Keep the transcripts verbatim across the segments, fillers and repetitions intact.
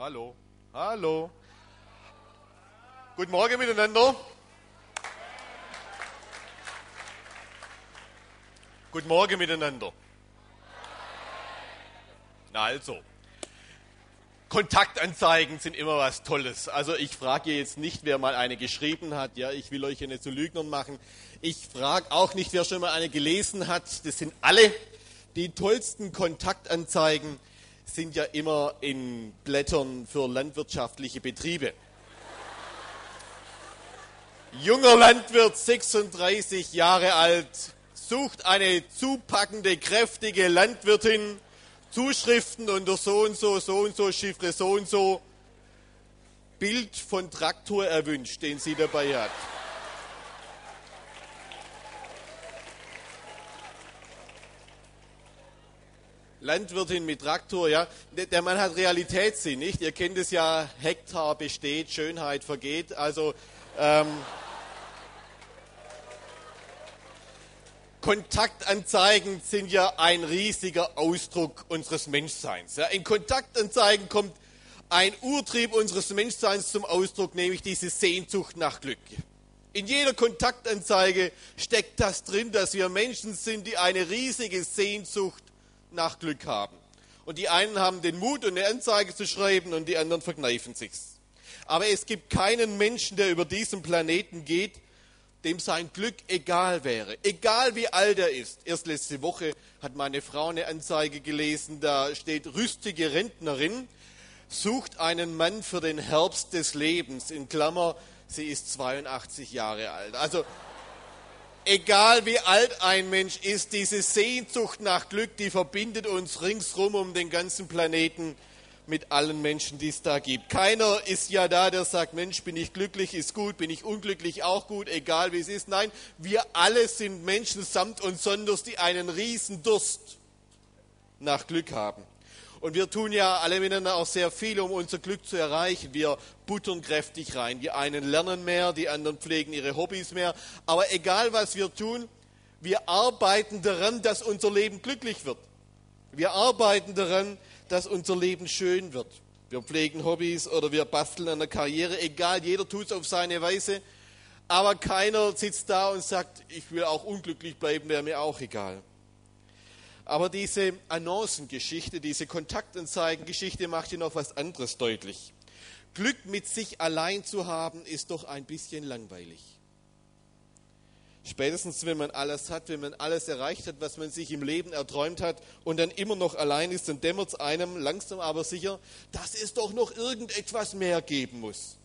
Hallo, hallo. Guten Morgen miteinander. Guten Morgen miteinander. Na also, Kontaktanzeigen sind immer was Tolles. Also ich frage jetzt nicht, wer mal eine geschrieben hat. Ja, ich will euch ja nicht zu Lügnern machen. Ich frage auch nicht, wer schon mal eine gelesen hat. Das sind alle. Die tollsten Kontaktanzeigen sind ja immer in Blättern für landwirtschaftliche Betriebe. Junger Landwirt, sechsunddreißig Jahre alt, sucht eine zupackende, kräftige Landwirtin, Zuschriften unter so und so, so und so, Chiffre so und so, Bild von Traktor erwünscht, den sie dabei hat. Landwirtin mit Traktor, ja. Der Mann hat Realitätssinn, nicht? Ihr kennt es ja, Hektar besteht, Schönheit vergeht. Also ähm, Kontaktanzeigen sind ja ein riesiger Ausdruck unseres Menschseins. Ja. In Kontaktanzeigen kommt ein Urtrieb unseres Menschseins zum Ausdruck, nämlich diese Sehnsucht nach Glück. In jeder Kontaktanzeige steckt das drin, dass wir Menschen sind, die eine riesige Sehnsucht nach Glück haben. Und die einen haben den Mut, eine Anzeige zu schreiben und die anderen verkneifen sich's. Aber es gibt keinen Menschen, der über diesen Planeten geht, dem sein Glück egal wäre. Egal wie alt er ist. Erst letzte Woche hat meine Frau eine Anzeige gelesen, da steht, rüstige Rentnerin sucht einen Mann für den Herbst des Lebens. In Klammer, sie ist zweiundachtzig Jahre alt. Also egal wie alt ein Mensch ist, diese Sehnsucht nach Glück, die verbindet uns ringsrum um den ganzen Planeten mit allen Menschen, die es da gibt. Keiner ist ja da, der sagt, Mensch, bin ich glücklich, ist gut, bin ich unglücklich, auch gut, egal wie es ist. Nein, wir alle sind Menschen samt und sonders, die einen riesen Durst nach Glück haben. Und wir tun ja alle miteinander auch sehr viel, um unser Glück zu erreichen. Wir buttern kräftig rein. Die einen lernen mehr, die anderen pflegen ihre Hobbys mehr. Aber egal, was wir tun, wir arbeiten daran, dass unser Leben glücklich wird. Wir arbeiten daran, dass unser Leben schön wird. Wir pflegen Hobbys oder wir basteln an der Karriere. Egal, jeder tut es auf seine Weise. Aber keiner sitzt da und sagt, ich will auch unglücklich bleiben, wäre mir auch egal. Aber diese Annoncengeschichte, diese Kontaktanzeigengeschichte macht hier noch was anderes deutlich. Glück mit sich allein zu haben, ist doch ein bisschen langweilig. Spätestens, wenn man alles hat, wenn man alles erreicht hat, was man sich im Leben erträumt hat und dann immer noch allein ist, dann dämmert es einem langsam aber sicher, dass es doch noch irgendetwas mehr geben muss.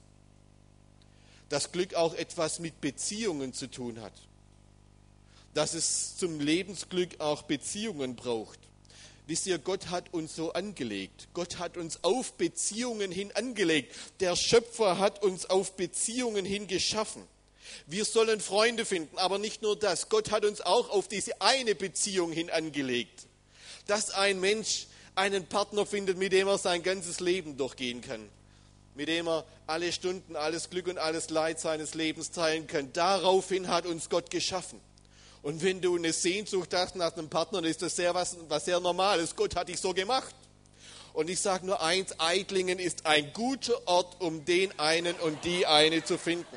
Dass Glück auch etwas mit Beziehungen zu tun hat. Dass es zum Lebensglück auch Beziehungen braucht. Wisst ihr, Gott hat uns so angelegt. Gott hat uns auf Beziehungen hin angelegt. Der Schöpfer hat uns auf Beziehungen hin geschaffen. Wir sollen Freunde finden, aber nicht nur das. Gott hat uns auch auf diese eine Beziehung hin angelegt. Dass ein Mensch einen Partner findet, mit dem er sein ganzes Leben durchgehen kann. Mit dem er alle Stunden, alles Glück und alles Leid seines Lebens teilen kann. Daraufhin hat uns Gott geschaffen. Und wenn du eine Sehnsucht hast nach einem Partner, dann ist das sehr was, was sehr Normales. Gott hat dich so gemacht. Und ich sage nur eins, Eitlingen ist ein guter Ort, um den einen und die eine zu finden.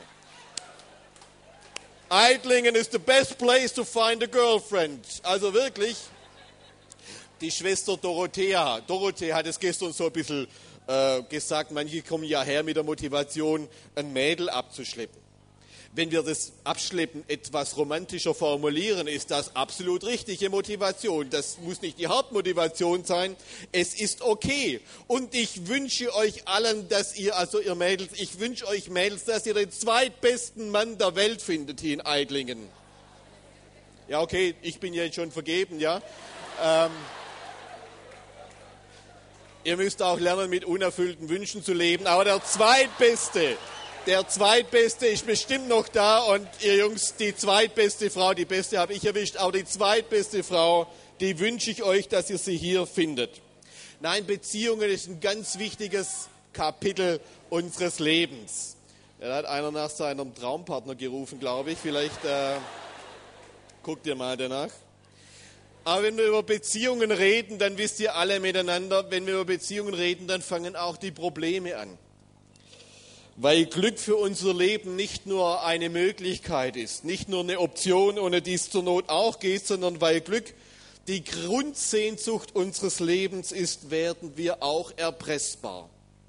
Eitlingen is the best place to find a girlfriend. Also wirklich, die Schwester Dorothea, Dorothea hat es gestern so ein bisschen äh, gesagt, manche kommen ja her mit der Motivation, ein Mädel abzuschleppen. Wenn wir das Abschleppen etwas romantischer formulieren, ist das absolut richtige Motivation. Das muss nicht die Hauptmotivation sein. Es ist okay. Und ich wünsche euch allen, dass ihr, also ihr Mädels, ich wünsche euch Mädels, dass ihr den zweitbesten Mann der Welt findet hier in Eitlingen. Ja, okay, ich bin ja jetzt schon vergeben, ja. Ähm, ihr müsst auch lernen, mit unerfüllten Wünschen zu leben. Aber der zweitbeste... Der zweitbeste ist bestimmt noch da und ihr Jungs, die zweitbeste Frau, die beste habe ich erwischt, aber die zweitbeste Frau, die wünsche ich euch, dass ihr sie hier findet. Nein, Beziehungen ist ein ganz wichtiges Kapitel unseres Lebens. Da hat einer nach seinem Traumpartner gerufen, glaube ich. Vielleicht äh, guckt ihr mal danach. Aber wenn wir über Beziehungen reden, dann wisst ihr alle miteinander, wenn wir über Beziehungen reden, dann fangen auch die Probleme an. Weil Glück für unser Leben nicht nur eine Möglichkeit ist, nicht nur eine Option, ohne die es zur Not auch geht, sondern weil Glück die Grundsehnsucht unseres Lebens ist, werden wir auch erpressbar.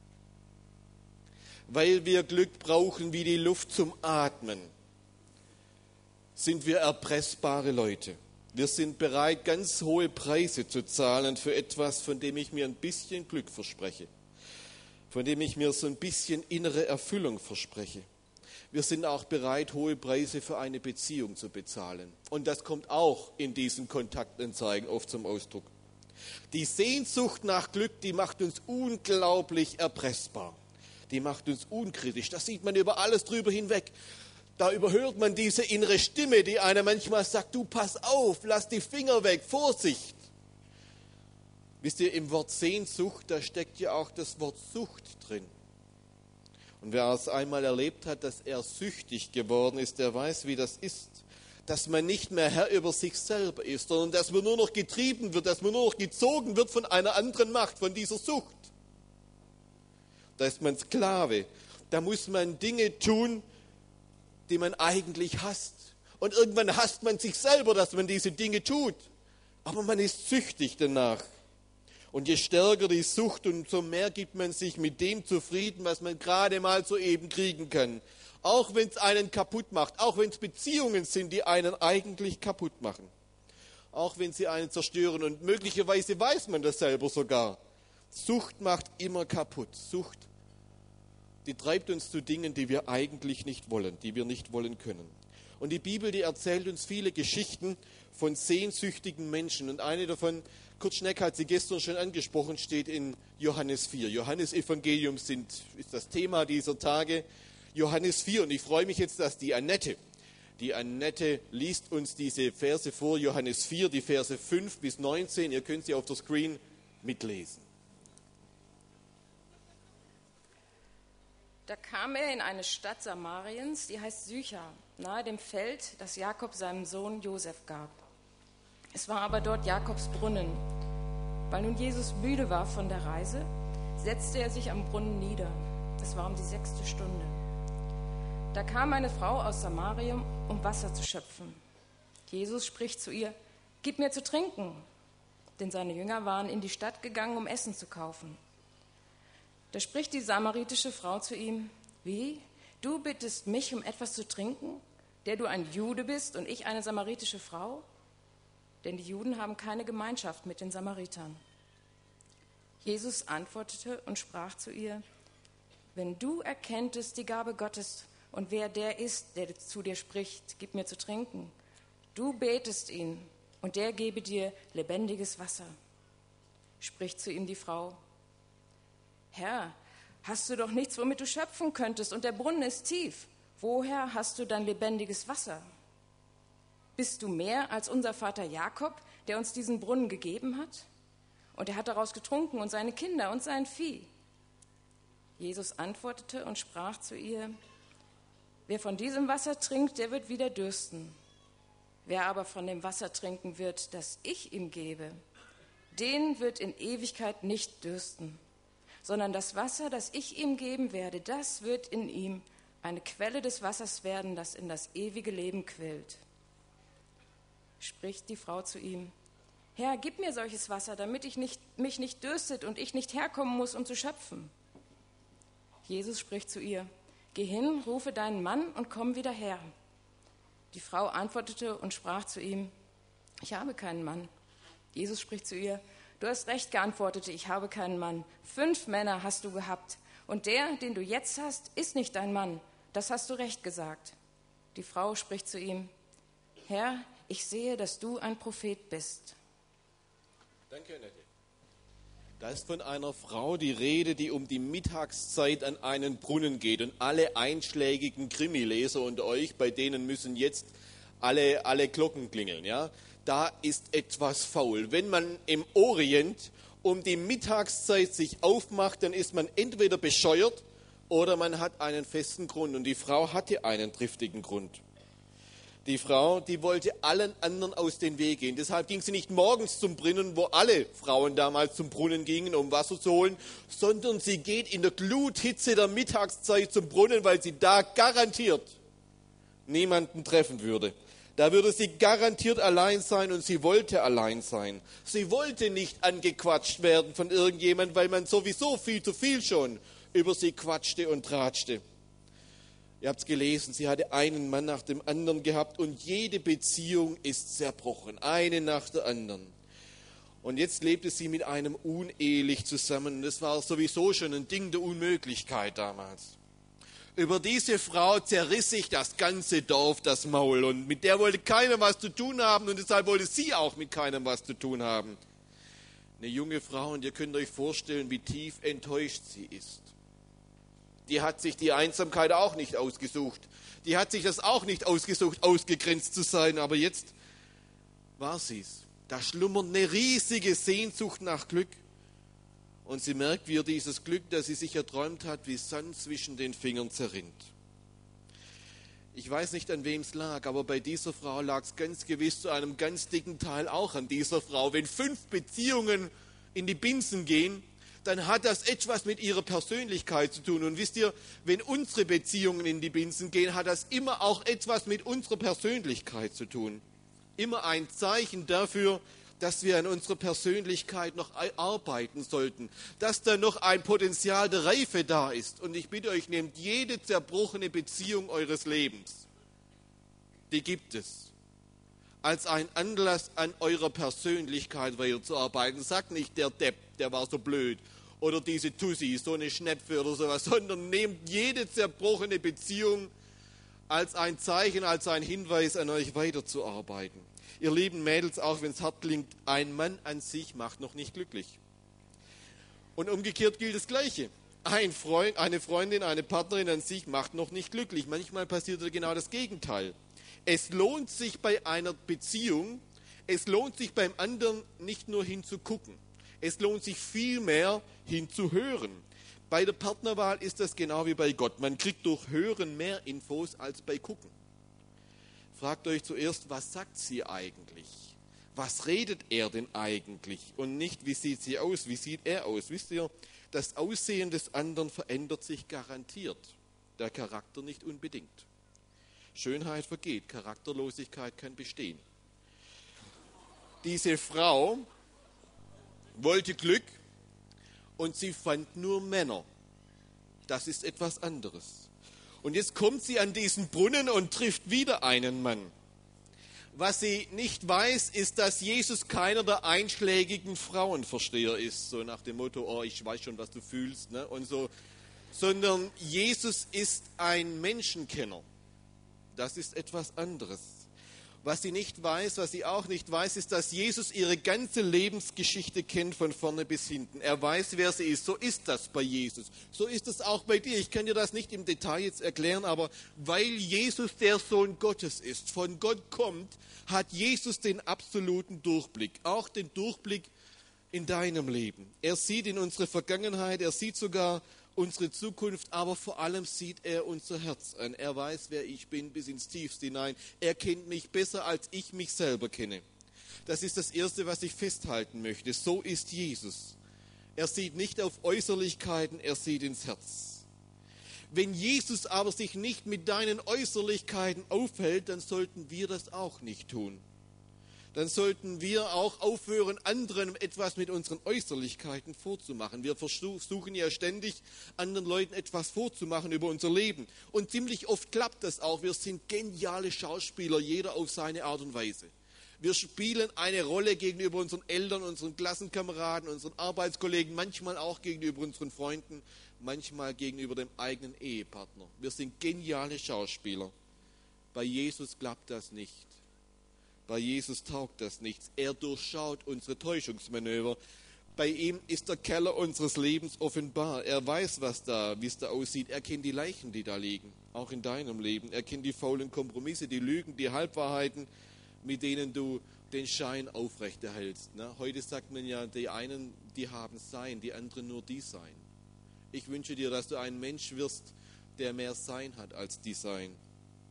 Weil wir Glück brauchen wie die Luft zum Atmen, sind wir erpressbare Leute. Wir sind bereit, ganz hohe Preise zu zahlen für etwas, von dem ich mir ein bisschen Glück verspreche, von dem ich mir so ein bisschen innere Erfüllung verspreche. Wir sind auch bereit, hohe Preise für eine Beziehung zu bezahlen. Und das kommt auch in diesen Kontaktanzeigen oft zum Ausdruck. Die Sehnsucht nach Glück, die macht uns unglaublich erpressbar. Die macht uns unkritisch. Das sieht man über alles drüber hinweg. Da überhört man diese innere Stimme, die einem manchmal sagt, du pass auf, lass die Finger weg, Vorsicht. Wisst ihr, im Wort Sehnsucht, da steckt ja auch das Wort Sucht drin. Und wer es einmal erlebt hat, dass er süchtig geworden ist, der weiß, wie das ist. Dass man nicht mehr Herr über sich selber ist, sondern dass man nur noch getrieben wird, dass man nur noch gezogen wird von einer anderen Macht, von dieser Sucht. Da ist man Sklave. Da muss man Dinge tun, die man eigentlich hasst. Und irgendwann hasst man sich selber, dass man diese Dinge tut. Aber man ist süchtig danach. Und je stärker die Sucht, umso mehr gibt man sich mit dem zufrieden, was man gerade mal soeben kriegen kann. Auch wenn es einen kaputt macht, auch wenn es Beziehungen sind, die einen eigentlich kaputt machen. Auch wenn sie einen zerstören. Und möglicherweise weiß man das selber sogar. Sucht macht immer kaputt. Sucht, die treibt uns zu Dingen, die wir eigentlich nicht wollen, die wir nicht wollen können. Und die Bibel, die erzählt uns viele Geschichten von sehnsüchtigen Menschen. Und eine davon, Kurt Schneck hat sie gestern schon angesprochen, steht in Johannes vier. Johannes Evangelium sind, ist das Thema dieser Tage. Johannes vier. Und ich freue mich jetzt, dass die Annette, die Annette liest uns diese Verse vor, Johannes vier, die Verse fünf bis neunzehn. Ihr könnt sie auf der Screen mitlesen. Da kam er in eine Stadt Samariens, die heißt Sychar, nahe dem Feld, das Jakob seinem Sohn Josef gab. Es war aber dort Jakobs Brunnen. Weil nun Jesus müde war von der Reise, setzte er sich am Brunnen nieder. Es war um die sechste Stunde. Da kam eine Frau aus Samarien, um Wasser zu schöpfen. Jesus spricht zu ihr, gib mir zu trinken, denn seine Jünger waren in die Stadt gegangen, um Essen zu kaufen. Da spricht die samaritische Frau zu ihm, wie, du bittest mich um etwas zu trinken, der du ein Jude bist und ich eine samaritische Frau? Denn die Juden haben keine Gemeinschaft mit den Samaritern. Jesus antwortete und sprach zu ihr, wenn du erkenntest die Gabe Gottes und wer der ist, der zu dir spricht, gib mir zu trinken, du betest ihn und der gebe dir lebendiges Wasser. Spricht zu ihm die Frau, Herr, hast du doch nichts, womit du schöpfen könntest, und der Brunnen ist tief. Woher hast du dann lebendiges Wasser? Bist du mehr als unser Vater Jakob, der uns diesen Brunnen gegeben hat? Und er hat daraus getrunken und seine Kinder und sein Vieh. Jesus antwortete und sprach zu ihr, wer von diesem Wasser trinkt, der wird wieder dürsten. Wer aber von dem Wasser trinken wird, das ich ihm gebe, den wird in Ewigkeit nicht dürsten. Sondern das Wasser, das ich ihm geben werde, das wird in ihm eine Quelle des Wassers werden, das in das ewige Leben quillt. Spricht die Frau zu ihm, Herr, gib mir solches Wasser, damit ich nicht, mich nicht dürstet und ich nicht herkommen muss, um zu schöpfen. Jesus spricht zu ihr, geh hin, rufe deinen Mann und komm wieder her. Die Frau antwortete und sprach zu ihm, ich habe keinen Mann. Jesus spricht zu ihr, du hast recht geantwortet, ich habe keinen Mann. Fünf Männer hast du gehabt. Und der, den du jetzt hast, ist nicht dein Mann. Das hast du recht gesagt. Die Frau spricht zu ihm, Herr, ich sehe, dass du ein Prophet bist. Danke, Annette. Da ist von einer Frau die Rede, die um die Mittagszeit an einen Brunnen geht. Und alle einschlägigen Krimileser unter euch, bei denen müssen jetzt alle, alle Glocken klingeln, ja? Da ist etwas faul. Wenn man im Orient um die Mittagszeit sich aufmacht, dann ist man entweder bescheuert oder man hat einen festen Grund. Und die Frau hatte einen triftigen Grund. Die Frau, die wollte allen anderen aus dem Weg gehen. Deshalb ging sie nicht morgens zum Brunnen, wo alle Frauen damals zum Brunnen gingen, um Wasser zu holen, sondern sie geht in der Gluthitze der Mittagszeit zum Brunnen, weil sie da garantiert niemanden treffen würde. Da würde sie garantiert allein sein und sie wollte allein sein. Sie wollte nicht angequatscht werden von irgendjemandem, weil man sowieso viel zu viel schon über sie quatschte und tratschte. Ihr habt es gelesen, sie hatte einen Mann nach dem anderen gehabt und jede Beziehung ist zerbrochen, eine nach der anderen. Und jetzt lebte sie mit einem unehelich zusammen. Das war sowieso schon ein Ding der Unmöglichkeit damals. Über diese Frau zerriss sich das ganze Dorf das Maul und mit der wollte keiner was zu tun haben und deshalb wollte sie auch mit keinem was zu tun haben. Eine junge Frau und ihr könnt euch vorstellen, wie tief enttäuscht sie ist. Die hat sich die Einsamkeit auch nicht ausgesucht. Die hat sich das auch nicht ausgesucht, ausgegrenzt zu sein. Aber jetzt war sie es. Da schlummert eine riesige Sehnsucht nach Glück. Und sie merkt, wie ihr dieses Glück, das sie sich erträumt hat, wie Sand zwischen den Fingern zerrinnt. Ich weiß nicht, an wem es lag, aber bei dieser Frau lag es ganz gewiss zu einem ganz dicken Teil auch an dieser Frau. Wenn fünf Beziehungen in die Binsen gehen, dann hat das etwas mit ihrer Persönlichkeit zu tun. Und wisst ihr, wenn unsere Beziehungen in die Binsen gehen, hat das immer auch etwas mit unserer Persönlichkeit zu tun. Immer ein Zeichen dafür, dass wir an unserer Persönlichkeit noch arbeiten sollten, dass da noch ein Potenzial der Reife da ist. Und ich bitte euch, nehmt jede zerbrochene Beziehung eures Lebens, die gibt es, als ein Anlass an eurer Persönlichkeit weiterzuarbeiten. Sagt nicht, der Depp, der war so blöd, oder diese Tussi, so eine Schnepfe oder sowas, sondern nehmt jede zerbrochene Beziehung als ein Zeichen, als ein Hinweis an euch weiterzuarbeiten. Ihr lieben Mädels, auch wenn es hart klingt, ein Mann an sich macht noch nicht glücklich. Und umgekehrt gilt das Gleiche. Ein Freund, eine Freundin, eine Partnerin an sich macht noch nicht glücklich. Manchmal passiert genau das Gegenteil. Es lohnt sich bei einer Beziehung, es lohnt sich beim anderen nicht nur hinzugucken. Es lohnt sich vielmehr hinzuhören. Bei der Partnerwahl ist das genau wie bei Gott. Man kriegt durch Hören mehr Infos als bei Gucken. Fragt euch zuerst, was sagt sie eigentlich? Was redet er denn eigentlich? Und nicht, wie sieht sie aus? Wie sieht er aus? Wisst ihr, das Aussehen des anderen verändert sich garantiert. Der Charakter nicht unbedingt. Schönheit vergeht, Charakterlosigkeit kann bestehen. Diese Frau wollte Glück und sie fand nur Männer. Das ist etwas anderes. Und jetzt kommt sie an diesen Brunnen und trifft wieder einen Mann. Was sie nicht weiß, ist, dass Jesus keiner der einschlägigen Frauenversteher ist. So nach dem Motto, oh, ich weiß schon, was du fühlst, ne? Und so. Sondern Jesus ist ein Menschenkenner. Das ist etwas anderes. Was sie nicht weiß, was sie auch nicht weiß, ist, dass Jesus ihre ganze Lebensgeschichte kennt, von vorne bis hinten. Er weiß, wer sie ist. So ist das bei Jesus. So ist es auch bei dir. Ich kann dir das nicht im Detail jetzt erklären, aber weil Jesus der Sohn Gottes ist, von Gott kommt, hat Jesus den absoluten Durchblick. Auch den Durchblick in deinem Leben. Er sieht in unsere Vergangenheit, er sieht sogar unsere Zukunft, aber vor allem sieht er unser Herz an. Er weiß, wer ich bin, bis ins Tiefste hinein. Er kennt mich besser, als ich mich selber kenne. Das ist das Erste, was ich festhalten möchte. So ist Jesus. Er sieht nicht auf Äußerlichkeiten, er sieht ins Herz. Wenn Jesus aber sich nicht mit deinen Äußerlichkeiten aufhält, dann sollten wir das auch nicht tun. Dann sollten wir auch aufhören, anderen etwas mit unseren Äußerlichkeiten vorzumachen. Wir versuchen ja ständig, anderen Leuten etwas vorzumachen über unser Leben. Und ziemlich oft klappt das auch. Wir sind geniale Schauspieler, jeder auf seine Art und Weise. Wir spielen eine Rolle gegenüber unseren Eltern, unseren Klassenkameraden, unseren Arbeitskollegen, manchmal auch gegenüber unseren Freunden, manchmal gegenüber dem eigenen Ehepartner. Wir sind geniale Schauspieler. Bei Jesus klappt das nicht. Bei Jesus taugt das nichts. Er durchschaut unsere Täuschungsmanöver. Bei ihm ist der Keller unseres Lebens offenbar. Er weiß, was da, wie es da aussieht. Er kennt die Leichen, die da liegen, auch in deinem Leben. Er kennt die faulen Kompromisse, die Lügen, die Halbwahrheiten, mit denen du den Schein aufrechterhältst. Ne? Heute sagt man ja, die einen, die haben Sein, die anderen nur die Sein. Ich wünsche dir, dass du ein Mensch wirst, der mehr Sein hat als die Sein.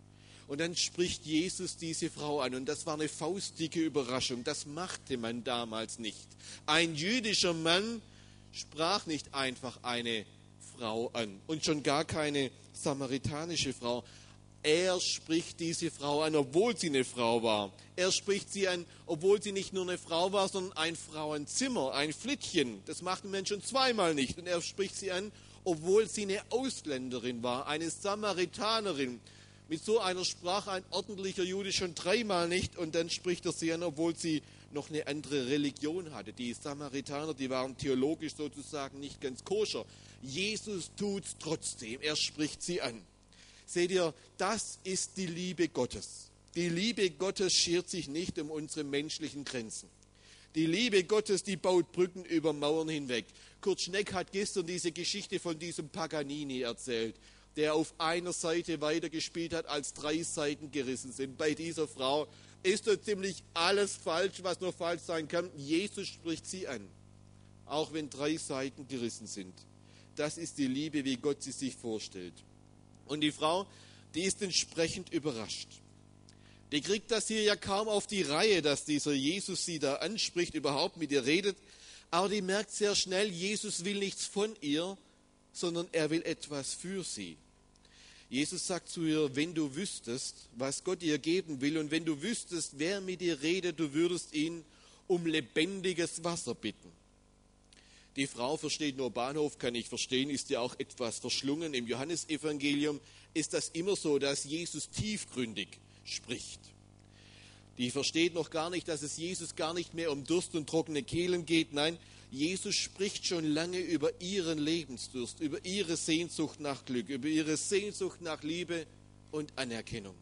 Und dann spricht Jesus diese Frau an. Und das war eine faustdicke Überraschung. Das machte man damals nicht. Ein jüdischer Mann sprach nicht einfach eine Frau an. Und schon gar keine samaritanische Frau. Er spricht diese Frau an, obwohl sie eine Frau war. Er spricht sie an, obwohl sie nicht nur eine Frau war, sondern ein Frauenzimmer, ein Flittchen. Das macht ein Mensch schon zweimal nicht. Und er spricht sie an, obwohl sie eine Ausländerin war, eine Samaritanerin. Mit so einer sprach ein ordentlicher Jude schon dreimal nicht. Und dann spricht er sie an, obwohl sie noch eine andere Religion hatte. Die Samaritaner, die waren theologisch sozusagen nicht ganz koscher. Jesus tut's trotzdem. Er spricht sie an. Seht ihr, das ist die Liebe Gottes. Die Liebe Gottes schert sich nicht um unsere menschlichen Grenzen. Die Liebe Gottes, die baut Brücken über Mauern hinweg. Kurt Schneck hat gestern diese Geschichte von diesem Paganini erzählt, der auf einer Seite weitergespielt hat, als drei Seiten gerissen sind. Bei dieser Frau ist so ziemlich alles falsch, was nur falsch sein kann. Jesus spricht sie an, auch wenn drei Seiten gerissen sind. Das ist die Liebe, wie Gott sie sich vorstellt. Und die Frau, die ist entsprechend überrascht. Die kriegt das hier ja kaum auf die Reihe, dass dieser Jesus sie da anspricht, überhaupt mit ihr redet. Aber die merkt sehr schnell, Jesus will nichts von ihr, sondern er will etwas für sie. Jesus sagt zu ihr, wenn du wüsstest, was Gott ihr geben will und wenn du wüsstest, wer mit dir redet, du würdest ihn um lebendiges Wasser bitten. Die Frau versteht nur Bahnhof, kann ich verstehen, ist ja auch etwas verschlungen. Im Johannesevangelium ist das immer so, dass Jesus tiefgründig spricht. Die versteht noch gar nicht, dass es Jesus gar nicht mehr um Durst und trockene Kehlen geht. Nein, Jesus spricht schon lange über ihren Lebensdurst, über ihre Sehnsucht nach Glück, über ihre Sehnsucht nach Liebe und Anerkennung.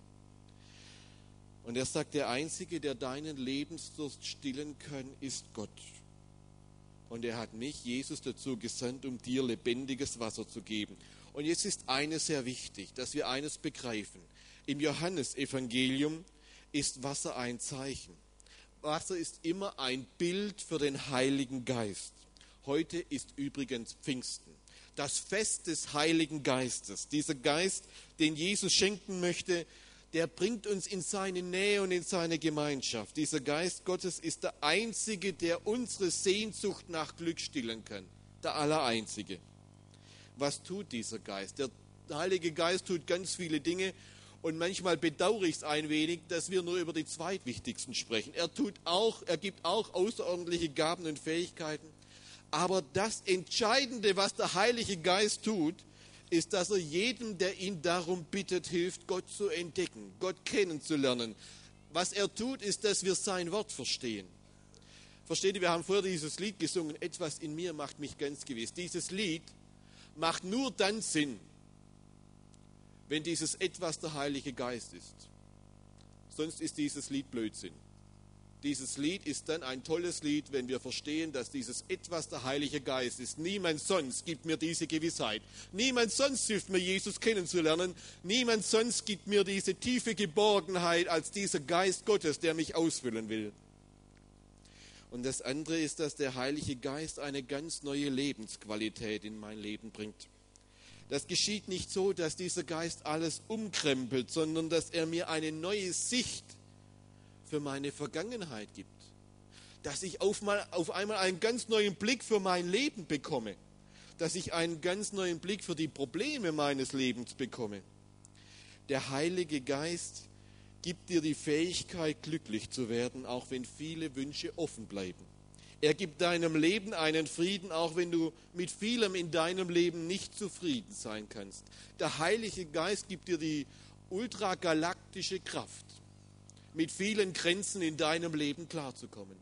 Und er sagt, der Einzige, der deinen Lebensdurst stillen kann, ist Gott. Und er hat mich, Jesus, dazu gesandt, um dir lebendiges Wasser zu geben. Und jetzt ist eines sehr wichtig, dass wir eines begreifen. Im Johannesevangelium ist Wasser ein Zeichen. Wasser ist immer ein Bild für den Heiligen Geist. Heute ist übrigens Pfingsten, das Fest des Heiligen Geistes. Dieser Geist, den Jesus schenken möchte, der bringt uns in seine Nähe und in seine Gemeinschaft. Dieser Geist Gottes ist der Einzige, der unsere Sehnsucht nach Glück stillen kann. Der Allereinzige. Was tut dieser Geist? Der Heilige Geist tut ganz viele Dinge und manchmal bedauere ich es ein wenig, dass wir nur über die zweitwichtigsten sprechen. Er tut auch, er gibt auch außerordentliche Gaben und Fähigkeiten. Aber das Entscheidende, was der Heilige Geist tut, ist, dass er jedem, der ihn darum bittet, hilft, Gott zu entdecken, Gott kennenzulernen. Was er tut, ist, dass wir sein Wort verstehen. Versteht ihr, wir haben vorher dieses Lied gesungen, etwas in mir macht mich ganz gewiss. Dieses Lied macht nur dann Sinn, wenn dieses Etwas der Heilige Geist ist. Sonst ist dieses Lied Blödsinn. Dieses Lied ist dann ein tolles Lied, wenn wir verstehen, dass dieses Etwas der Heilige Geist ist. Niemand sonst gibt mir diese Gewissheit. Niemand sonst hilft mir, Jesus kennenzulernen. Niemand sonst gibt mir diese tiefe Geborgenheit als dieser Geist Gottes, der mich ausfüllen will. Und das andere ist, dass der Heilige Geist eine ganz neue Lebensqualität in mein Leben bringt. Das geschieht nicht so, dass dieser Geist alles umkrempelt, sondern dass er mir eine neue Sicht für meine Vergangenheit gibt. Dass ich auf, mal, auf einmal einen ganz neuen Blick für mein Leben bekomme. Dass ich einen ganz neuen Blick für die Probleme meines Lebens bekomme. Der Heilige Geist gibt dir die Fähigkeit, glücklich zu werden, auch wenn viele Wünsche offen bleiben. Er gibt deinem Leben einen Frieden, auch wenn du mit vielem in deinem Leben nicht zufrieden sein kannst. Der Heilige Geist gibt dir die ultragalaktische Kraft, mit vielen Grenzen in deinem Leben klarzukommen.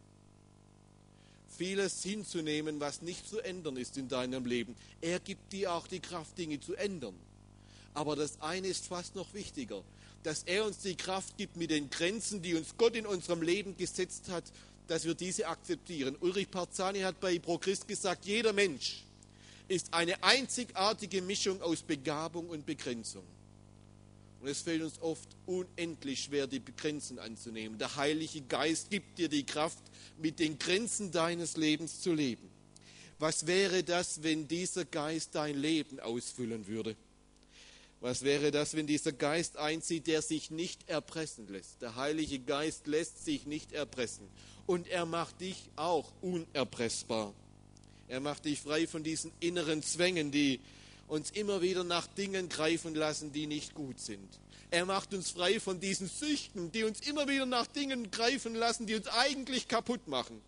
Vieles hinzunehmen, was nicht zu ändern ist in deinem Leben. Er gibt dir auch die Kraft, Dinge zu ändern. Aber das eine ist fast noch wichtiger, dass er uns die Kraft gibt, mit den Grenzen, die uns Gott in unserem Leben gesetzt hat, dass wir diese akzeptieren. Ulrich Parzani hat bei Pro Christ gesagt, jeder Mensch ist eine einzigartige Mischung aus Begabung und Begrenzung. Und es fällt uns oft unendlich schwer, die Grenzen anzunehmen. Der Heilige Geist gibt dir die Kraft, mit den Grenzen deines Lebens zu leben. Was wäre das, wenn dieser Geist dein Leben ausfüllen würde? Was wäre das, wenn dieser Geist einzieht, der sich nicht erpressen lässt? Der Heilige Geist lässt sich nicht erpressen. Und er macht dich auch unerpressbar. Er macht dich frei von diesen inneren Zwängen, die uns immer wieder nach Dingen greifen lassen, die nicht gut sind. Er macht uns frei von diesen Süchten, die uns immer wieder nach Dingen greifen lassen, die uns eigentlich kaputt machen.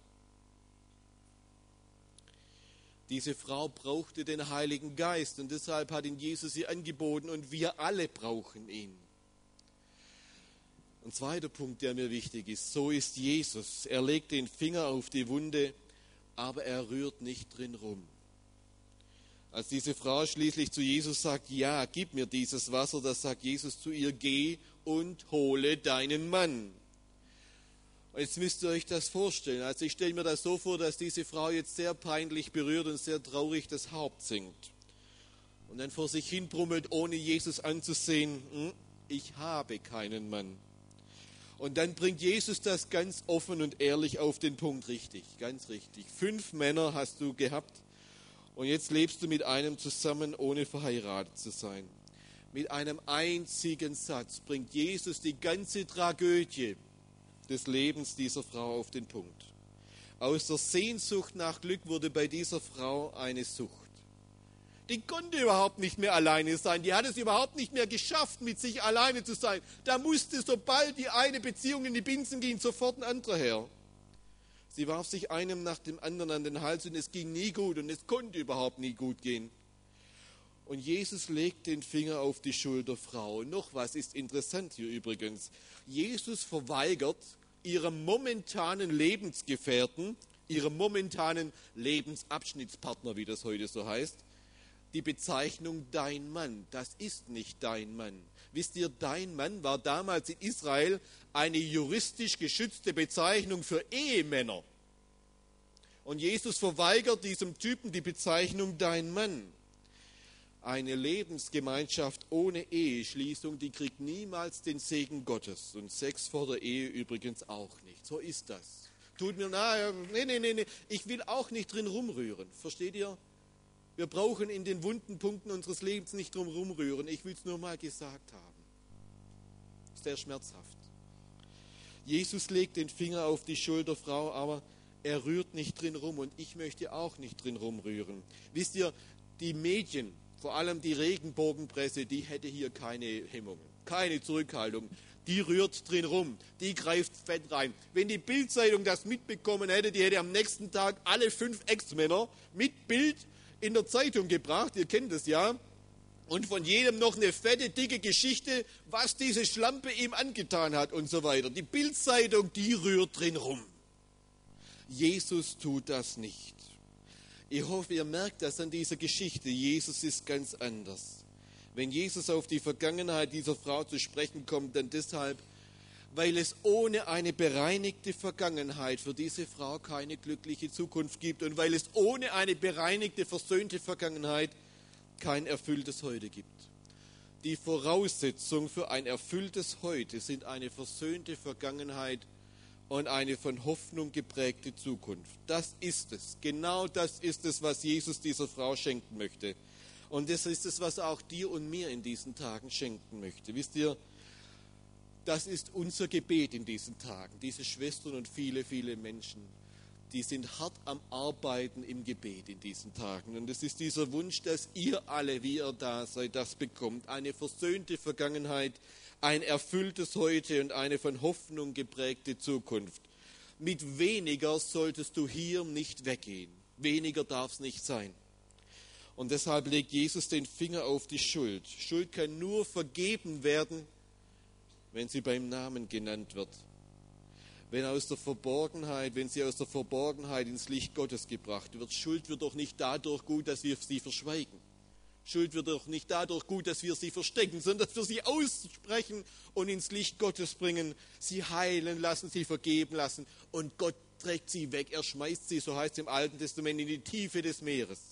Diese Frau brauchte den Heiligen Geist und deshalb hat ihn Jesus ihr angeboten und wir alle brauchen ihn. Ein zweiter Punkt, der mir wichtig ist, so ist Jesus. Er legt den Finger auf die Wunde, aber er rührt nicht drin rum. Als diese Frau schließlich zu Jesus sagt, ja, gib mir dieses Wasser, da sagt Jesus zu ihr, geh und hole deinen Mann. Und jetzt müsst ihr euch das vorstellen. Also ich stelle mir das so vor, dass diese Frau jetzt sehr peinlich berührt und sehr traurig das Haupt senkt. Und dann vor sich hin brummelt, ohne Jesus anzusehen, ich habe keinen Mann. Und dann bringt Jesus das ganz offen und ehrlich auf den Punkt, richtig, ganz richtig. Fünf Männer hast du gehabt und jetzt lebst du mit einem zusammen, ohne verheiratet zu sein. Mit einem einzigen Satz bringt Jesus die ganze Tragödie des Lebens dieser Frau auf den Punkt. Aus der Sehnsucht nach Glück wurde bei dieser Frau eine Sucht. Die konnte überhaupt nicht mehr alleine sein. Die hat es überhaupt nicht mehr geschafft, mit sich alleine zu sein. Da musste, sobald die eine Beziehung in die Binsen ging, sofort ein anderer her. Sie warf sich einem nach dem anderen an den Hals und es ging nie gut und es konnte überhaupt nie gut gehen. Und Jesus legt den Finger auf die Schulter Frau. Noch was ist interessant hier übrigens. Jesus verweigert ihrem momentanen Lebensgefährten, ihrem momentanen Lebensabschnittspartner, wie das heute so heißt, die Bezeichnung dein Mann. Das ist nicht dein Mann. Wisst ihr, dein Mann war damals in Israel eine juristisch geschützte Bezeichnung für Ehemänner. Und Jesus verweigert diesem Typen die Bezeichnung dein Mann. Eine Lebensgemeinschaft ohne Eheschließung, die kriegt niemals den Segen Gottes. Und Sex vor der Ehe übrigens auch nicht. So ist das. Tut mir nahe, nee, nee, nee, nee, ich will auch nicht drin rumrühren. Versteht ihr? Wir brauchen in den wunden Punkten unseres Lebens nicht drum rumrühren. Ich will es nur mal gesagt haben. Sehr schmerzhaft. Jesus legt den Finger auf die Schulter, Frau, aber er rührt nicht drin rum und ich möchte auch nicht drin rumrühren. Wisst ihr, die Medien, vor allem die Regenbogenpresse, die hätte hier keine Hemmungen, keine Zurückhaltung. Die rührt drin rum, die greift fett rein. Wenn die Bild-Zeitung das mitbekommen hätte, die hätte am nächsten Tag alle fünf Ex-Männer mit Bild in der Zeitung gebracht, ihr kennt es ja, und von jedem noch eine fette, dicke Geschichte, was diese Schlampe ihm angetan hat und so weiter. Die Bild-Zeitung, die rührt drin rum. Jesus tut das nicht. Ich hoffe, ihr merkt das an dieser Geschichte. Jesus ist ganz anders. Wenn Jesus auf die Vergangenheit dieser Frau zu sprechen kommt, dann deshalb, weil es ohne eine bereinigte Vergangenheit für diese Frau keine glückliche Zukunft gibt und weil es ohne eine bereinigte, versöhnte Vergangenheit kein erfülltes Heute gibt. Die Voraussetzung für ein erfülltes Heute sind eine versöhnte Vergangenheit und eine von Hoffnung geprägte Zukunft. Das ist es. Genau das ist es, was Jesus dieser Frau schenken möchte. Und das ist es, was er auch dir und mir in diesen Tagen schenken möchte. Wisst ihr, das ist unser Gebet in diesen Tagen. Diese Schwestern und viele, viele Menschen, die sind hart am Arbeiten im Gebet in diesen Tagen. Und es ist dieser Wunsch, dass ihr alle, wie ihr da seid, das bekommt. Eine versöhnte Vergangenheit, ein erfülltes Heute und eine von Hoffnung geprägte Zukunft. Mit weniger solltest du hier nicht weggehen. Weniger darf es nicht sein. Und deshalb legt Jesus den Finger auf die Schuld. Schuld kann nur vergeben werden, wenn sie beim Namen genannt wird. Wenn aus der Verborgenheit, wenn sie aus der Verborgenheit ins Licht Gottes gebracht wird. Schuld wird doch nicht dadurch gut, dass wir sie verschweigen. Schuld wird doch nicht dadurch gut, dass wir sie verstecken, sondern dass wir sie aussprechen und ins Licht Gottes bringen, sie heilen lassen, sie vergeben lassen und Gott trägt sie weg. Er schmeißt sie, so heißt es im Alten Testament, in die Tiefe des Meeres.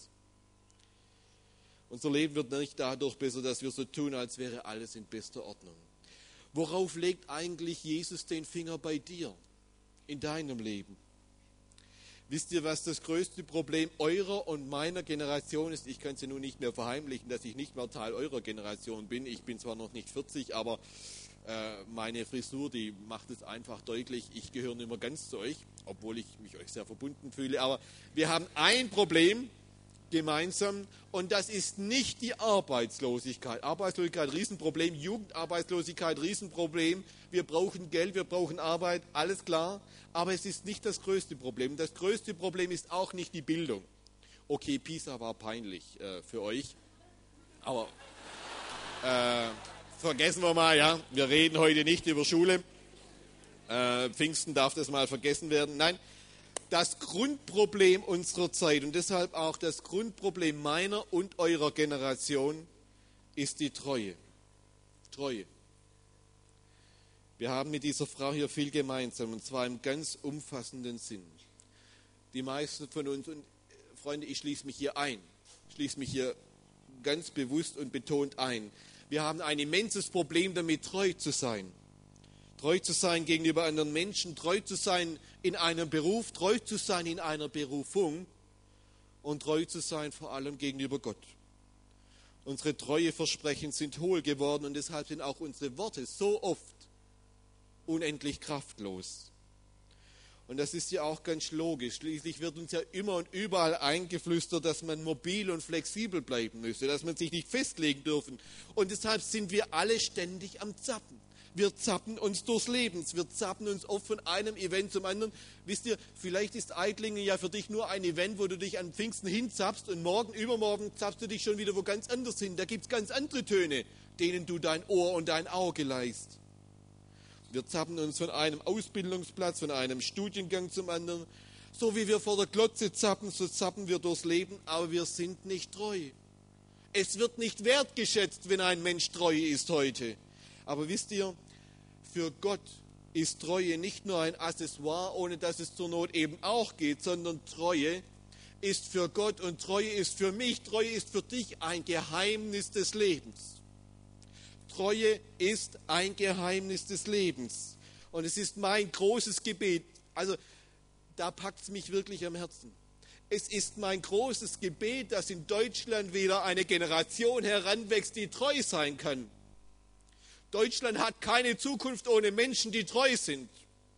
Unser Leben wird nicht dadurch besser, dass wir so tun, als wäre alles in bester Ordnung. Worauf legt eigentlich Jesus den Finger bei dir, in deinem Leben? Wisst ihr, was das größte Problem eurer und meiner Generation ist? Ich kann es ja nun nicht mehr verheimlichen, dass ich nicht mehr Teil eurer Generation bin. Ich bin zwar noch nicht vierzig, aber äh, meine Frisur, die macht es einfach deutlich. Ich gehöre nicht mehr ganz zu euch, obwohl ich mich euch sehr verbunden fühle. Aber wir haben ein Problem gemeinsam und das ist nicht die Arbeitslosigkeit. Arbeitslosigkeit, Riesenproblem. Jugendarbeitslosigkeit, Riesenproblem. Wir brauchen Geld, wir brauchen Arbeit, alles klar. Aber es ist nicht das größte Problem. Das größte Problem ist auch nicht die Bildung. Okay, Pisa war peinlich äh, für euch, aber äh, vergessen wir mal, ja. Wir reden heute nicht über Schule. Äh, Pfingsten darf das mal vergessen werden. Nein, das Grundproblem unserer Zeit und deshalb auch das Grundproblem meiner und eurer Generation ist die Treue. Treue. Wir haben mit dieser Frau hier viel gemeinsam und zwar im ganz umfassenden Sinn. Die meisten von uns, und Freunde, ich schließe mich hier ein, schließe mich hier ganz bewusst und betont ein. Wir haben ein immenses Problem damit, treu zu sein. Treu zu sein gegenüber anderen Menschen, treu zu sein in einem Beruf, treu zu sein in einer Berufung und treu zu sein vor allem gegenüber Gott. Unsere Treueversprechen sind hohl geworden und deshalb sind auch unsere Worte so oft unendlich kraftlos. Und das ist ja auch ganz logisch. Schließlich wird uns ja immer und überall eingeflüstert, dass man mobil und flexibel bleiben müsse, dass man sich nicht festlegen dürfen. Und deshalb sind wir alle ständig am Zappen. Wir zappen uns durchs Leben. Wir zappen uns oft von einem Event zum anderen. Wisst ihr, vielleicht ist Eitlingen ja für dich nur ein Event, wo du dich an Pfingsten hinzappst und morgen, übermorgen zappst du dich schon wieder wo ganz anders hin. Da gibt es ganz andere Töne, denen du dein Ohr und dein Auge leihst. Wir zappen uns von einem Ausbildungsplatz, von einem Studiengang zum anderen. So wie wir vor der Glotze zappen, so zappen wir durchs Leben, aber wir sind nicht treu. Es wird nicht wertgeschätzt, wenn ein Mensch treu ist heute. Aber wisst ihr, für Gott ist Treue nicht nur ein Accessoire, ohne dass es zur Not eben auch geht, sondern Treue ist für Gott und Treue ist für mich, Treue ist für dich ein Geheimnis des Lebens. Treue ist ein Geheimnis des Lebens. Und es ist mein großes Gebet, also da packt es mich wirklich am Herzen. Es ist mein großes Gebet, dass in Deutschland wieder eine Generation heranwächst, die treu sein kann. Deutschland hat keine Zukunft ohne Menschen, die treu sind.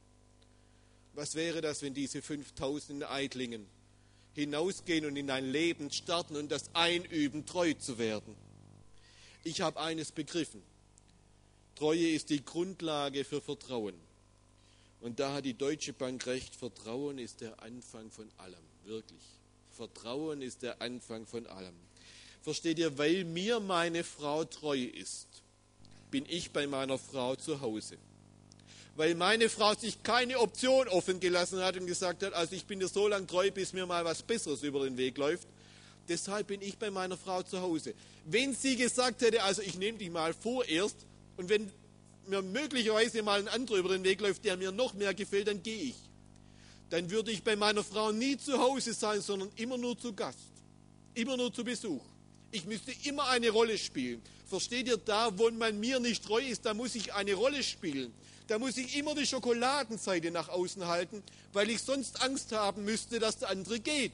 Was wäre das, wenn diese fünftausend Eitlingen hinausgehen und in ein Leben starten und das einüben, treu zu werden? Ich habe eines begriffen. Treue ist die Grundlage für Vertrauen. Und da hat die Deutsche Bank recht, Vertrauen ist der Anfang von allem, wirklich. Vertrauen ist der Anfang von allem. Versteht ihr, weil mir meine Frau treu ist, bin ich bei meiner Frau zu Hause. Weil meine Frau sich keine Option offen gelassen hat und gesagt hat, also ich bin dir so lange treu, bis mir mal was Besseres über den Weg läuft. Deshalb bin ich bei meiner Frau zu Hause. Wenn sie gesagt hätte, also ich nehme dich mal vorerst und wenn mir möglicherweise mal ein anderer über den Weg läuft, der mir noch mehr gefällt, dann gehe ich. Dann würde ich bei meiner Frau nie zu Hause sein, sondern immer nur zu Gast. Immer nur zu Besuch. Ich müsste immer eine Rolle spielen. Versteht ihr, da, wo man mir nicht treu ist, da muss ich eine Rolle spielen. Da muss ich immer die Schokoladenseite nach außen halten, weil ich sonst Angst haben müsste, dass der andere geht.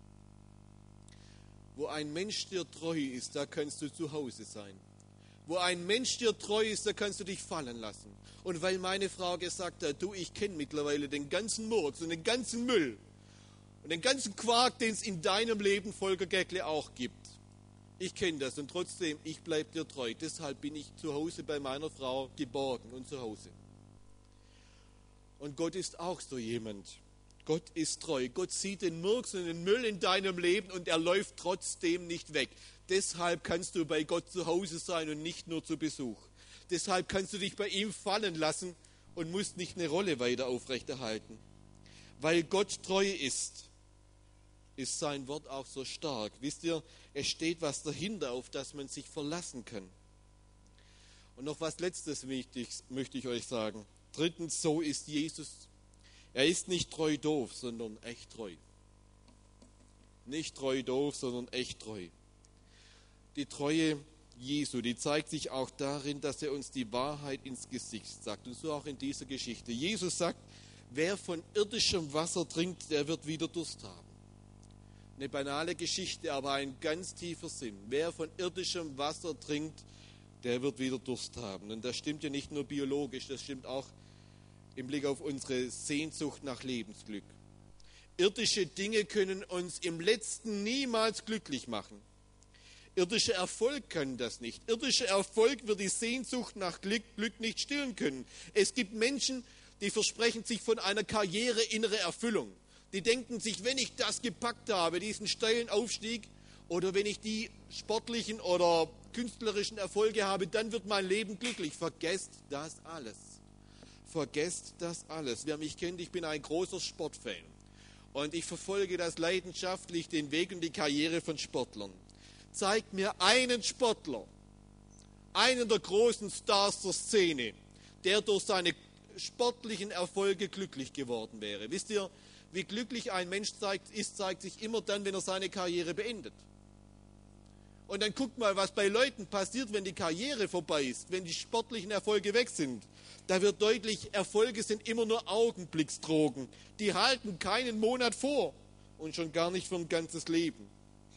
Wo ein Mensch dir treu ist, da kannst du zu Hause sein. Wo ein Mensch dir treu ist, da kannst du dich fallen lassen. Und weil meine Frau gesagt hat, du, ich kenne mittlerweile den ganzen Murks und den ganzen Müll und den ganzen Quark, den es in deinem Leben, Volker Geckle, auch gibt. Ich kenne das und trotzdem, ich bleibe dir treu. Deshalb bin ich zu Hause bei meiner Frau geborgen und zu Hause. Und Gott ist auch so jemand. Gott ist treu. Gott sieht den Murks und den Müll in deinem Leben und er läuft trotzdem nicht weg. Deshalb kannst du bei Gott zu Hause sein und nicht nur zu Besuch. Deshalb kannst du dich bei ihm fallen lassen und musst nicht eine Rolle weiter aufrechterhalten. Weil Gott treu ist, ist sein Wort auch so stark. Wisst ihr, es steht was dahinter, auf das man sich verlassen kann. Und noch was Letztes möchte ich euch sagen. Drittens, so ist Jesus. Er ist nicht treu doof, sondern echt treu. Nicht treu doof, sondern echt treu. Die Treue Jesu, die zeigt sich auch darin, dass er uns die Wahrheit ins Gesicht sagt. Und so auch in dieser Geschichte. Jesus sagt, Wer von irdischem Wasser trinkt, der wird wieder Durst haben. Eine banale Geschichte, aber ein ganz tiefer Sinn. Wer von irdischem Wasser trinkt, der wird wieder Durst haben. Und das stimmt ja nicht nur biologisch, das stimmt auch im Blick auf unsere Sehnsucht nach Lebensglück. Irdische Dinge können uns im Letzten niemals glücklich machen. Irdischer Erfolg kann das nicht. Irdischer Erfolg wird die Sehnsucht nach Glück, Glück nicht stillen können. Es gibt Menschen, die versprechen sich von einer Karriere innere Erfüllung. Die denken sich, wenn ich das gepackt habe, diesen steilen Aufstieg, oder wenn ich die sportlichen oder künstlerischen Erfolge habe, dann wird mein Leben glücklich. Vergesst das alles. Vergesst das alles. Wer mich kennt, ich bin ein großer Sportfan. Und ich verfolge das leidenschaftlich, den Weg und die Karriere von Sportlern. Zeigt mir einen Sportler, einen der großen Stars der Szene, der durch seine sportlichen Erfolge glücklich geworden wäre. Wisst ihr, wie glücklich ein Mensch zeigt, ist, zeigt sich immer dann, wenn er seine Karriere beendet. Und dann guckt mal, was bei Leuten passiert, wenn die Karriere vorbei ist, wenn die sportlichen Erfolge weg sind. Da wird deutlich, Erfolge sind immer nur Augenblicksdrogen. Die halten keinen Monat vor und schon gar nicht für ein ganzes Leben.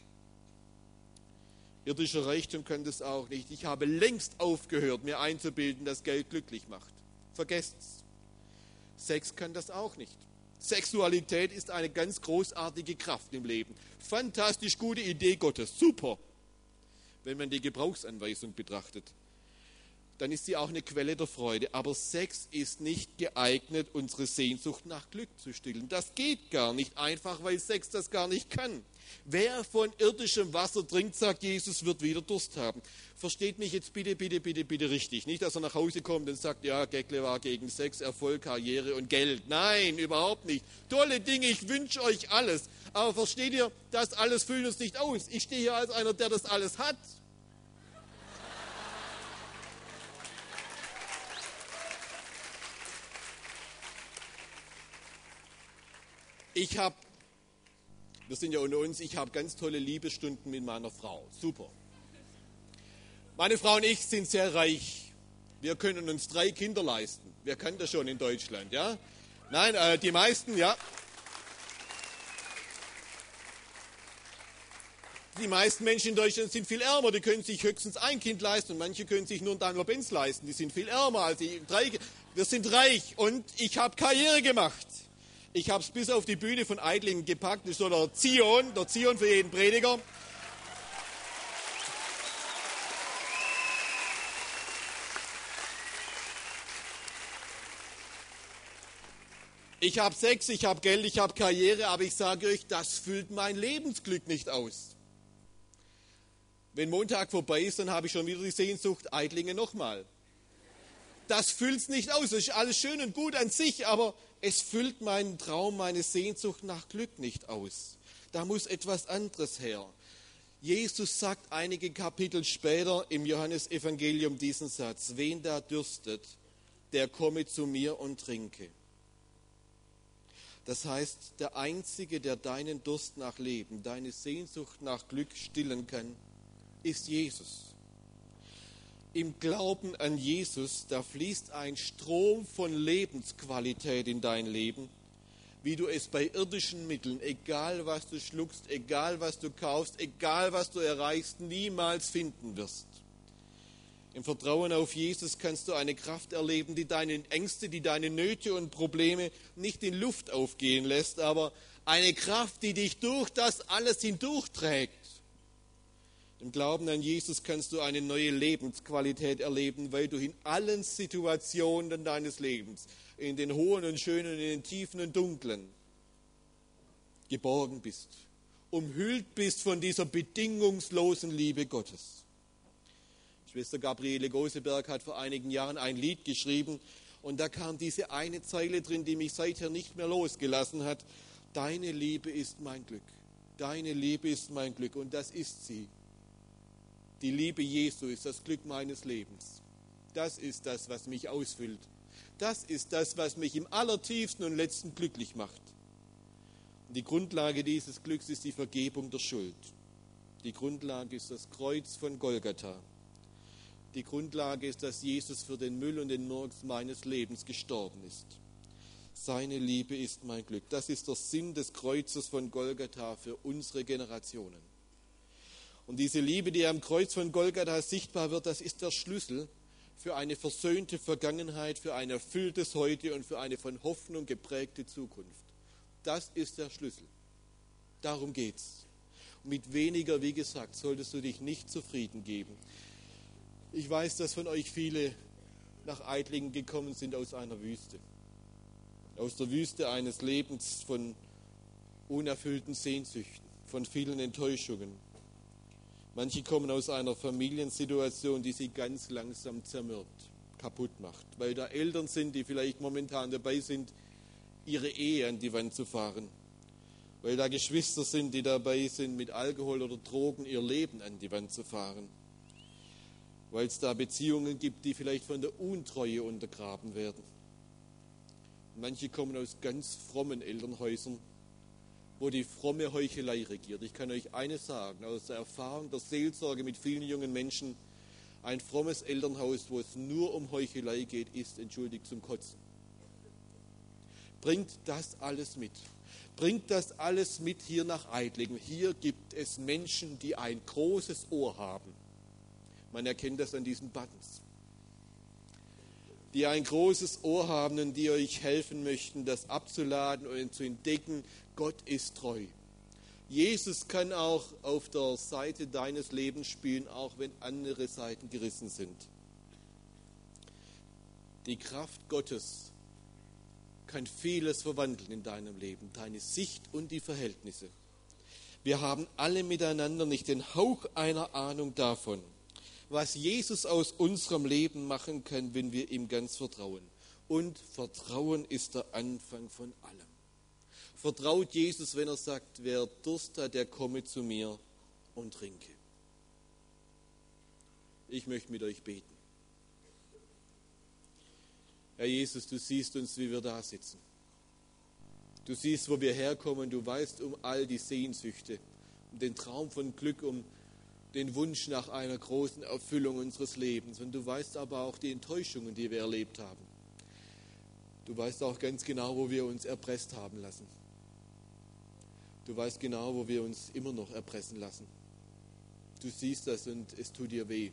Irdischer Reichtum kann das auch nicht. Ich habe längst aufgehört, mir einzubilden, dass Geld glücklich macht. Vergesst's. Sex kann das auch nicht. Sexualität ist eine ganz großartige Kraft im Leben. Fantastisch gute Idee Gottes. Super. Wenn man die Gebrauchsanweisung betrachtet, dann ist sie auch eine Quelle der Freude. Aber Sex ist nicht geeignet, unsere Sehnsucht nach Glück zu stillen. Das geht gar nicht, einfach weil Sex das gar nicht kann. Wer von irdischem Wasser trinkt, sagt Jesus, wird wieder Durst haben. Versteht mich jetzt bitte, bitte, bitte, bitte richtig. Nicht, dass er nach Hause kommt und sagt, ja, Geckle war gegen Sex, Erfolg, Karriere und Geld. Nein, überhaupt nicht. Tolle Dinge, ich wünsche euch alles. Aber versteht ihr, das alles füllt uns nicht aus. Ich stehe hier als einer, der das alles hat. Ich habe, wir sind ja unter uns, ich habe ganz tolle Liebesstunden mit meiner Frau. Super. Meine Frau und ich sind sehr reich. Wir können uns drei Kinder leisten. Wer kann das schon in Deutschland, ja? Nein, äh, die meisten, ja. Die meisten Menschen in Deutschland sind viel ärmer. Die können sich höchstens ein Kind leisten und manche können sich nur einen Daimler-Benz leisten. Die sind viel ärmer als die drei. Wir sind reich und ich habe Karriere gemacht. Ich habe es bis auf die Bühne von Eitlingen gepackt. Das ist so der Zion, der Zion für jeden Prediger. Ich habe Sex, ich habe Geld, ich habe Karriere, aber ich sage euch, das füllt mein Lebensglück nicht aus. Wenn Montag vorbei ist, dann habe ich schon wieder die Sehnsucht, Eitlinge nochmal. Das füllt es nicht aus. Das ist alles schön und gut an sich, aber es füllt meinen Traum, meine Sehnsucht nach Glück nicht aus. Da muss etwas anderes her. Jesus sagt einige Kapitel später im Johannesevangelium diesen Satz: Wen da dürstet, der komme zu mir und trinke. Das heißt, der Einzige, der deinen Durst nach Leben, deine Sehnsucht nach Glück stillen kann, ist Jesus. Im Glauben an Jesus, da fließt ein Strom von Lebensqualität in dein Leben, wie du es bei irdischen Mitteln, egal was du schluckst, egal was du kaufst, egal was du erreichst, niemals finden wirst. Im Vertrauen auf Jesus kannst du eine Kraft erleben, die deine Ängste, die deine Nöte und Probleme nicht in Luft aufgehen lässt, aber eine Kraft, die dich durch das alles hindurchträgt. Im Glauben an Jesus kannst du eine neue Lebensqualität erleben, weil du in allen Situationen deines Lebens, in den hohen und schönen, in den tiefen und dunklen, geborgen bist, umhüllt bist von dieser bedingungslosen Liebe Gottes. Schwester Gabriele Goseberg hat vor einigen Jahren ein Lied geschrieben und da kam diese eine Zeile drin, die mich seither nicht mehr losgelassen hat. Deine Liebe ist mein Glück. Deine Liebe ist mein Glück und das ist sie. Die Liebe Jesu ist das Glück meines Lebens. Das ist das, was mich ausfüllt. Das ist das, was mich im allertiefsten und letzten glücklich macht. Und die Grundlage dieses Glücks ist die Vergebung der Schuld. Die Grundlage ist das Kreuz von Golgatha. Die Grundlage ist, dass Jesus für den Müll und den Murks meines Lebens gestorben ist. Seine Liebe ist mein Glück. Das ist der Sinn des Kreuzes von Golgatha für unsere Generationen. Und diese Liebe, die am Kreuz von Golgatha sichtbar wird, das ist der Schlüssel für eine versöhnte Vergangenheit, für ein erfülltes Heute und für eine von Hoffnung geprägte Zukunft. Das ist der Schlüssel. Darum geht's. Und mit weniger, wie gesagt, solltest du dich nicht zufrieden geben. Ich weiß, dass von euch viele nach Eitlingen gekommen sind aus einer Wüste. Aus der Wüste eines Lebens von unerfüllten Sehnsüchten, von vielen Enttäuschungen. Manche kommen aus einer Familiensituation, die sie ganz langsam zermürbt, kaputt macht, weil da Eltern sind, die vielleicht momentan dabei sind, ihre Ehe an die Wand zu fahren, weil da Geschwister sind, die dabei sind, mit Alkohol oder Drogen ihr Leben an die Wand zu fahren, weil es da Beziehungen gibt, die vielleicht von der Untreue untergraben werden. Manche kommen aus ganz frommen Elternhäusern, wo die fromme Heuchelei regiert. Ich kann euch eines sagen, aus der Erfahrung der Seelsorge mit vielen jungen Menschen, ein frommes Elternhaus, wo es nur um Heuchelei geht, ist, entschuldigt, zum Kotzen. Bringt das alles mit. Bringt das alles mit hier nach Eitlingen. Hier gibt es Menschen, die ein großes Ohr haben. Man erkennt das an diesen Buttons. Die ein großes Ohr haben und die euch helfen möchten, das abzuladen und zu entdecken, Gott ist treu. Jesus kann auch auf der Seite deines Lebens spielen, auch wenn andere Seiten gerissen sind. Die Kraft Gottes kann vieles verwandeln in deinem Leben, deine Sicht und die Verhältnisse. Wir haben alle miteinander nicht den Hauch einer Ahnung davon, was Jesus aus unserem Leben machen kann, wenn wir ihm ganz vertrauen. Und Vertrauen ist der Anfang von allem. Vertraut Jesus, wenn er sagt, wer Durst hat, der komme zu mir und trinke. Ich möchte mit euch beten. Herr Jesus, du siehst uns, wie wir da sitzen. Du siehst, wo wir herkommen. Du weißt um all die Sehnsüchte, um den Traum von Glück, um den Wunsch nach einer großen Erfüllung unseres Lebens. Und du weißt aber auch die Enttäuschungen, die wir erlebt haben. Du weißt auch ganz genau, wo wir uns erpresst haben lassen. Du weißt genau, wo wir uns immer noch erpressen lassen. Du siehst das und es tut dir weh.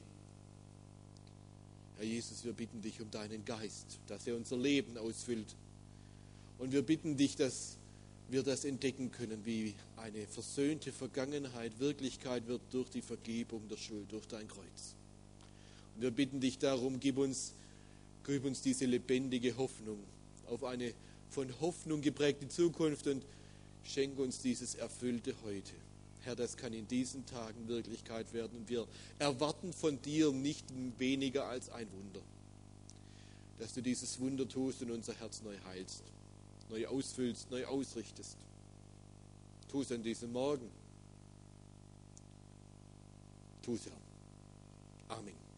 Herr Jesus, wir bitten dich um deinen Geist, dass er unser Leben ausfüllt. Und wir bitten dich, dass wir das entdecken können, wie eine versöhnte Vergangenheit Wirklichkeit wird durch die Vergebung der Schuld, durch dein Kreuz. Und wir bitten dich darum, gib uns, gib uns diese lebendige Hoffnung auf eine von Hoffnung geprägte Zukunft und schenke uns dieses erfüllte Heute. Herr, das kann in diesen Tagen Wirklichkeit werden und wir erwarten von dir nicht weniger als ein Wunder. Dass du dieses Wunder tust und unser Herz neu heilst, neu ausfüllst, neu ausrichtest. Tu es an diesem Morgen. Tu es, Herr. Amen.